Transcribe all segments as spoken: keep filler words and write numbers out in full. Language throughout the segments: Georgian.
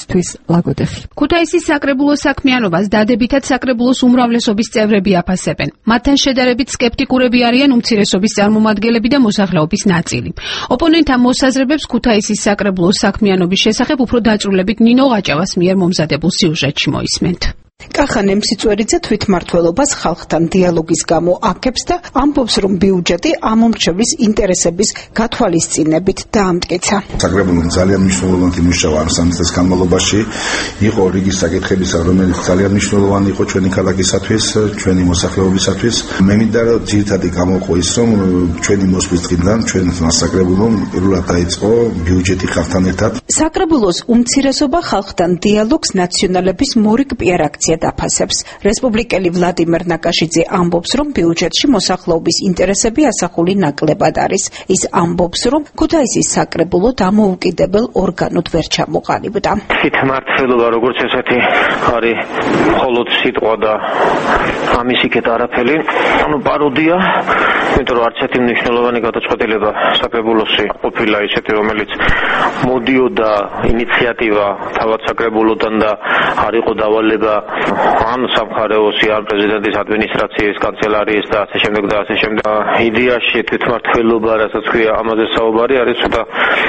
თვის ლაგოდეხი. ქუთაისის საკრებულოს საქმიანობას დადებითად საკრებულოს უმრავლესობის წევრები აფასებენ. მათთან შედარებით სკეპტიკურები არიან უმცირესობის წარმომადგენლები და მოსახლეობის ნაწილი. ოპონენტთა მოსაზრებებს ქუთაისის საკრებულოს საქმიანობის შესახებ უფრო დაწვრილებით ნინო ყაჭავას მიერ მომზადებულ სიუჟეტში მოისმენთ. კახანე მსიწვერიძე თვითმმართველობას ხალხთან დიალოგის გამო აქებს და ამბობს, რომ ბიუჯეტი ამომრჩევლის ინტერესების გათვალისწინებით დაამტკიცა. საკრებულომ ძალიან მნიშვნელოვანი მუშაობა ამ სამი წლის განმავლობაში იყო რიგის საკითხებისა, რომელიც ძალიან მნიშვნელოვანი იყო ჩვენი ქალაქისათვის, ჩვენი მოსახლეობისათვის. მე მინდა რომ ძირითადი გამოყო ის, რომ ჩვენი მოსვლის დღიდან ჩვენ საკრებულომ პირველად დაიწყო ბიუჯეტი ხალხთან ერთად. საკრებულოს უმცირესობა ხალხთან დიალოგს ნაციონალების მორიგ პიარაქცია დაფასებს. რესპუბლიკელი ვლადიმერ ნაკაშიძე ამბობს, რომ ბიუჯეტში მოსახლეობის ინტერესები ასახული ნაკლებად არის. ის ამბობს, რომ ქუთაისის საკრებულო დამოუკიდებელ ორგანოდ ვერ ჩამოყალიბდა. თვითმმართველობა როგორც ესეთი არის მხოლოდ სიტყვა და ამის იქეთ არაფერი, ანუ პაროდია, იმიტომ რომ არც ერთი მნიშვნელოვანი გადაწყვეტილება საკრებულოსი ყოფილა ისეთი, რომელიც მოდიოდა ინიციატივა თავად საკრებულოდან და არ იყო დავალება ან სამხარეოსი, ან პრეზიდენტის ადმინისტრაციის კანცელარიის და ასე შემდეგ და ასე შემდეგ. იდეაში თვითმმართველობა, რასაც ქვია, ამაზე საუბარი არის ცოტა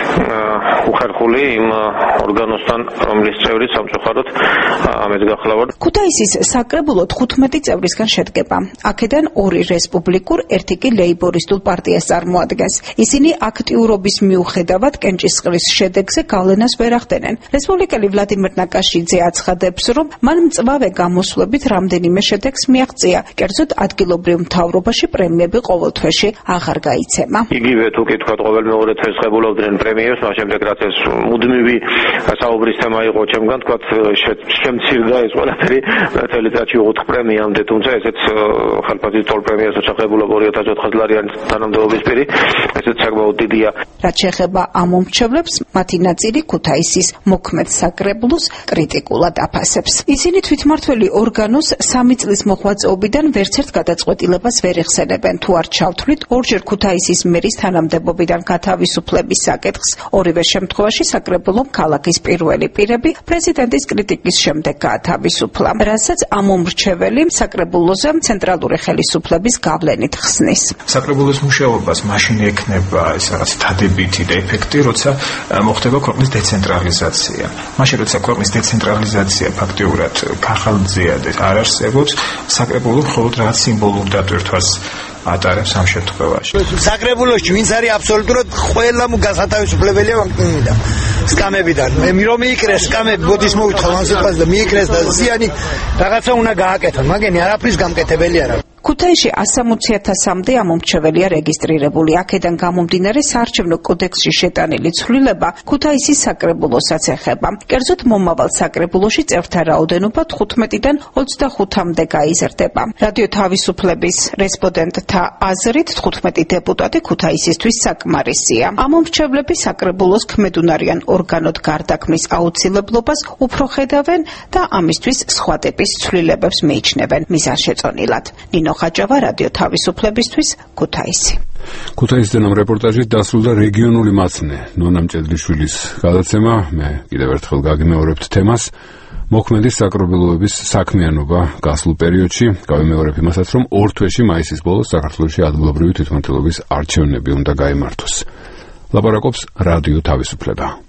უხერხული იმ ორგანოსთან, რომლის წევრი სამწუხაროდ ამით გახლავართ. ქუთაისის საკრებულო თხუთმეტი წევრისგან შედგება. აქედან ორი რესპუბლიკურ, ერთი კი ლეიბორისტულ პარტიას წარმოადგენს. ისინი აქტიურობის მიუხედავად კენჭისყრის შედეგზე გავლენას ვერ ახდენენ. რესპუბლიკელი ვლადიმერ ნაკაშიძე აცხადებს, რომ მან მწვავე გამოსვლებით რამდენიმე შედეგს მიაღწია. კერძოდ ადგილობრივ მთავრობაში პრემიები ყოველ თვეში აღარ გაიცემა. იგივე თუ კითხავთ, ყოველ მეორე თვეს ღებულობდნენ პრემიებს, მას შემდეგ რაც ეს მუდმივი საუბრის თემა იყო ჩემგან, თქვათ შემცირდა ეს ყველაფერი წელიწადში ოთხ პრემიამდე, თუმცა ესეც ხალხის თორ პრემიას უცხებულობ ორი ათას ოთხას ლარიანი თანამდებობის პირი, ესეც საკმაოდ დიდია. რაც შეეხება ამ მომრჩევლებს, მათი ნაწილი ქუთაისის მოქმედ საკრებულოს კრიტიკულად აფასებს. ისინი თვითმმართველი ორგანოს სამი წლის მოღვაწეობიდან ვერცერთ გადაწყვეტილებას ვერ ეხსენებენ. თუ არ ჩავთვლით ორჯერ ქუთაისის მერის თანამდებობიდან გათავისუფლების საკითხს, ორივე შემთხვევაში საკრებულომ ქალაქის პირველი პირები პრეზიდენტის კრიტიკის შემდეგ გაათავისუფლა, რასაც ამ მომრჩეველი საკრებულოზე ცენტრალური ხელისუფლების გავლენით ხსნის. საკრებულოს მუშაობას მაშინ ექნება ეს რაღაც დადებითი და ეფექტი, როცა მოხდება ქვეყნის დეცენტრალიზაცია. მაშინ როცა ქვეყნის დეცენტრალიზაცია ფაქტიურად ქაღალდზეა და არ არსებობს, საკრებულო მხოლოდ რაღაც სიმბოლურ დატვირთვას ატარებს ამ შემთხვევაში. საკრებულოში ვინც არის აბსოლუტურად ყველა გასათავისუფლებელია ვაკნიდან, სკამებიდან. მე რომ მიიკრეს სკამები, ბოდის მოვითხა ამ სიტყვას და მიიკრეს და ზიანი რაღაცა უნდა გააკეთონ, მაგენი არაფრის გამკეთებელი არა. ქუთაისში ასამოცი ათასამდე ამომრჩეველია რეგისტრირებული. აქედან გამომდინარე საარჩევნო კოდექსში შეტანილი ცვლილება ქუთაისის საკრებულოსაც ეხება. კერძოდ მომავალ საკრებულოში წევრთა რაოდენობა თხუთმეტიდან ოცდახუთამდე გაიზრდება. რადიო თავისუფლების რესპონდენტთა აზრით თხუთმეტი დეპუტატი ქუთაისისთვის საკმარისია. ამომრჩევლები საკრებულოს ქმედუნარიან ორგანოდ გარდაქმნის აუცილებლობას უფრო ხედავენ და ამისთვის სხვა ტიპის ცვლილებებს მიიჩნევენ მიზანშეწონილად. ნინო ყაჭავა, რადიო თავისუფლებისთვის, ქუთაისი. ქუთაისიდან ამ რეპორტაჟით დასრულდა რეგიონული მაცნე ნონა მჭედლიშვილის გადაცემა. მე კიდევ ერთხელ გაგიმეორებთ თემას. მოქმედი საკრებულოების საქმიანობა გასულ პერიოდში. გავიმეორებ იმასაც, რომ ორ თვეში მაისის ბოლოს საქართველოში ადგილობრივი თვითმმართველობის არჩევნები უნდა გაიმართოს. ლაპარაკობს რადიო თავისუფლება.